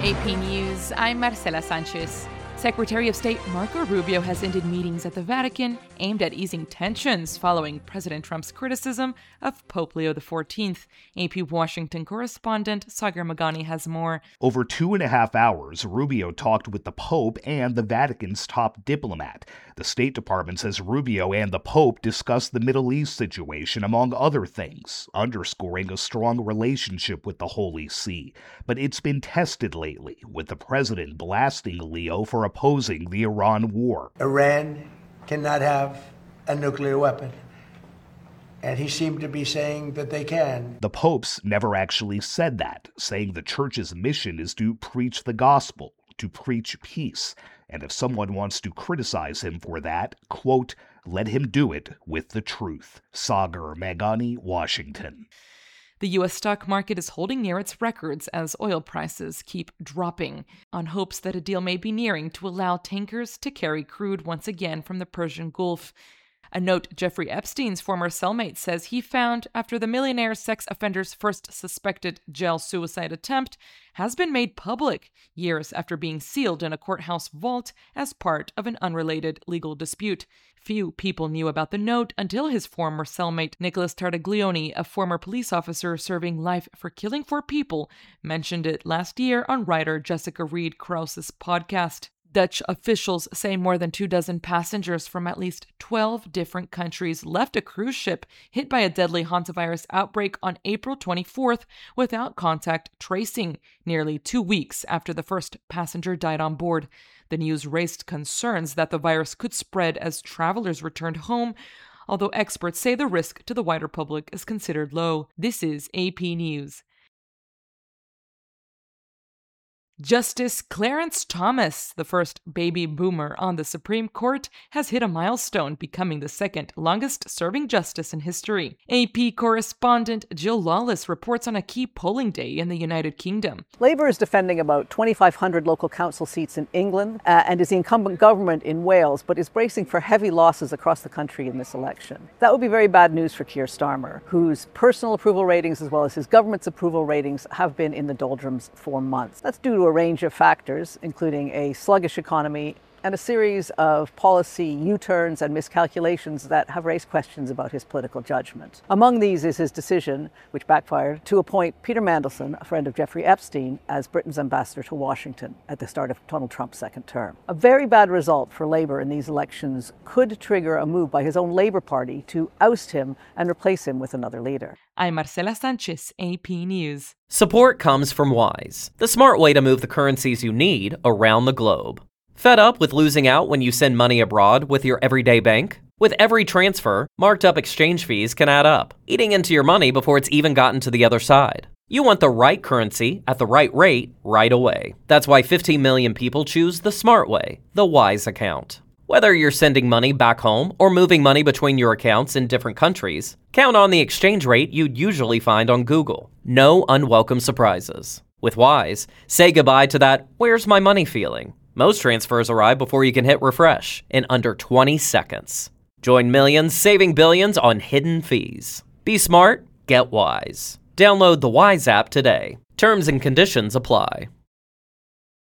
AP News, I'm Marcela Sanchez. Secretary of State Marco Rubio has ended meetings at the Vatican aimed at easing tensions following President Trump's criticism of Pope Leo XIV. AP Washington correspondent Sagar Meghani has more. Over 2.5 hours, Rubio talked with the Pope and the Vatican's top diplomat. The State Department says Rubio and the Pope discussed the Middle East situation, among other things, underscoring a strong relationship with the Holy See. But it's been tested lately, with the president blasting Leo for opposing the Iran war. Iran cannot have a nuclear weapon. And he seemed to be saying that they can. The popes never actually said that, saying the church's mission is to preach the gospel, to preach peace. And if someone wants to criticize him for that, quote, let him do it with the truth. Sagar Meghani, Washington. The U.S. stock market is holding near its records as oil prices keep dropping, on hopes that a deal may be nearing to allow tankers to carry crude once again from the Persian Gulf. A note Jeffrey Epstein's former cellmate says he found after the millionaire sex offender's first suspected jail suicide attempt has been made public years after being sealed in a courthouse vault as part of an unrelated legal dispute. Few people knew about the note until his former cellmate Nicholas Tartaglione, a former police officer serving life for killing 4 people, mentioned it last year on writer Jessica Reed Krause's podcast. Dutch officials say more than 24 passengers from at least 12 different countries left a cruise ship hit by a deadly hantavirus outbreak on April 24th without contact tracing, nearly 2 weeks after the first passenger died on board. The news raised concerns that the virus could spread as travelers returned home, although experts say the risk to the wider public is considered low. This is AP News. Justice Clarence Thomas, the first baby boomer on the Supreme Court, has hit a milestone, becoming the second longest-serving justice in history. AP correspondent Jill Lawless reports on a key polling day in the United Kingdom. Labour is defending about 2,500 local council seats in England and is the incumbent government in Wales, but is bracing for heavy losses across the country in this election. That would be very bad news for Keir Starmer, whose personal approval ratings as well as his government's approval ratings have been in the doldrums for months. That's due to a range of factors, including a sluggish economy and a series of policy U-turns and miscalculations that have raised questions about his political judgment. Among these is his decision, which backfired, to appoint Peter Mandelson, a friend of Jeffrey Epstein, as Britain's ambassador to Washington at the start of Donald Trump's second term. A very bad result for Labour in these elections could trigger a move by his own Labour Party to oust him and replace him with another leader. I'm Marcela Sanchez, AP News. Support comes from Wise, the smart way to move the currencies you need around the globe. Fed up with losing out when you send money abroad with your everyday bank? With every transfer, marked up exchange fees can add up, eating into your money before it's even gotten to the other side. You want the right currency at the right rate right away. That's why 15 million people choose the smart way, the Wise account. Whether you're sending money back home or moving money between your accounts in different countries, count on the exchange rate you'd usually find on Google. No unwelcome surprises. With Wise, say goodbye to that "where's my money" feeling. Most transfers arrive before you can hit refresh in under 20 seconds. Join millions saving billions on hidden fees. Be smart, get Wise. Download the Wise app today. Terms and conditions apply.